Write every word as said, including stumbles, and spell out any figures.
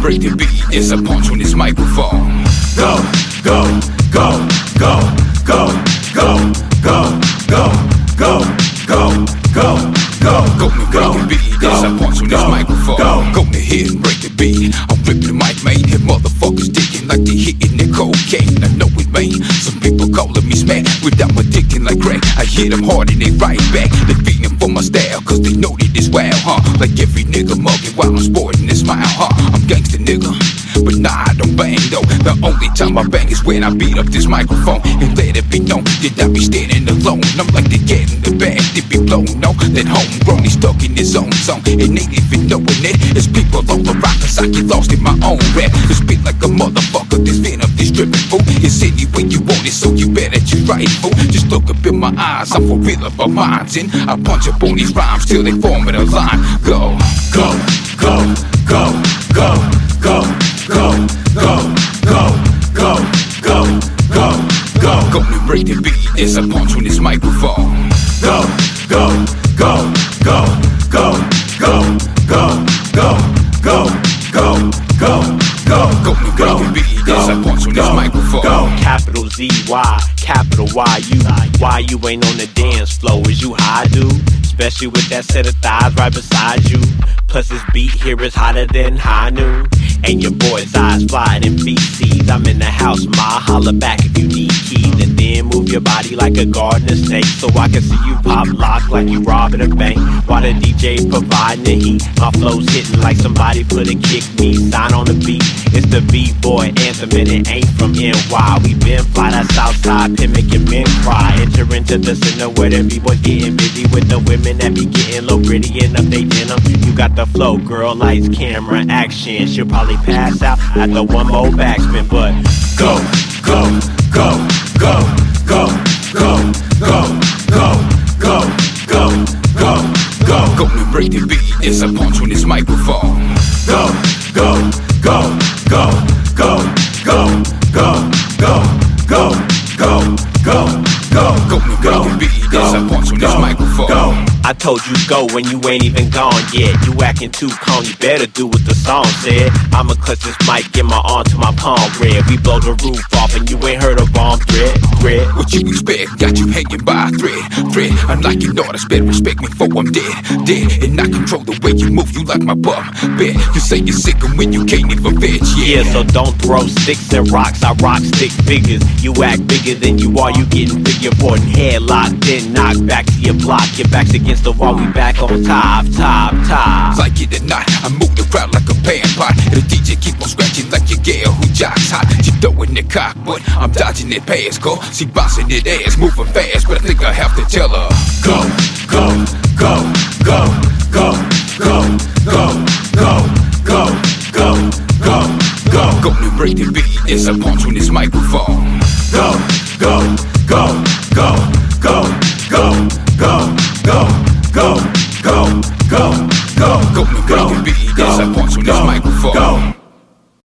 break the beat, yes, I punch on this microphone. Go, go, go, go, go, go, go, go, go, go, go, go, Go and break the beat, yes, I punch on this microphone. Go ahead and break the beat, I'm ripping the mic, man. Hit motherfuckers digging like they hitting their cocaine. I know it, man. Some people calling me smack without my addicting like crack. I hit them hard and they right back. They feeding for my style, cause they know that it's wild, huh? Like every nigga mugging while I'm sporting this smile, huh? I'm gangsta nigga, but nah, I don't bang though. The only time I bang is when I beat up this microphone and let it be known that I be standing alone. I'm like the cat in the bag, they be blown. No, that homegrown, he stuck in his own zone and ain't even knowing it. It's people all around, cause I get lost in my own rap. To spit like a motherfucker, this venom, this dripping fool. It's any way you want it, so you better choose right, fool. Just look up in my eyes, I'm for real about minds, and I punch up on these rhymes till they form in a line. Go, go, go, go, go, go, go, go, go, go, go, go, go, go and break the beat, yes, I punch on this microphone. Go, go, go, go, go, go, go, go, go, go, go, go, go and break the beat, yes, I punch on this microphone. Capital Z Y, capital Y U. Why you ain't on the dance floor? Is you high, dude? Especially with that set of thighs right beside you. Plus this beat here is hotter than high noon. And your boy's eyes flying in feces. I'm in the house, ma, holla back if you need keys. And then move your body like a gardener snake, so I can see you pop lock like you robbing a bank. While the D J's providing the heat, my flow's hitting like somebody put a kick me sign on the beat. It's the B-boy anthem and it ain't from N Y. We been fly that Southside, pin making men cry. Enter into the center where the B-boys getting busy with the women that be getting low gritty and up they denim. You got the flow, girl, lights, camera, action. She'll probably pass out after one more backspin, but go, go, go, go, go, go, go, go, go, go, go, go, go and break the beat, yes, I punch on this microphone. Go, go, go, go, go, go, go, go, go, go, go, go, go and break the beat, yes, I punch on this microphone. I told you go when you ain't even gone yet. You acting too calm, you better do what the song said. I'ma clutch this mic, get my arm to my palm red. We blow the roof off and you ain't heard of bomb threat, threat. What you expect, got you hanging by a thread, thread. Unlike your daughter, better respect me for I'm dead, dead. And I control the way you move, you like my bum bed. You say you're sick and when you can't even fetch, yeah. Yeah, so don't throw sticks and rocks, I rock stick figures. You act bigger than you are, you getting bigger for an headlock. Then knock back to your block, your back's against the wall, we back on top, top, top. Like it or not, I move the crowd like a pan pot. The D J keep on scratching like your girl who jocks hot. She throwing the cock, but I'm dodging it past, go. She bouncing it ass, moving fast, but I think I have to tell her. Go, go, go, go, go, go, go, go, go, go, go, go, go and break the beat, yes, I punch on this microphone. Go, go, go, go, go, go, go, go, go, go, go, go, go and break the beat, yes, I punch on this microphone.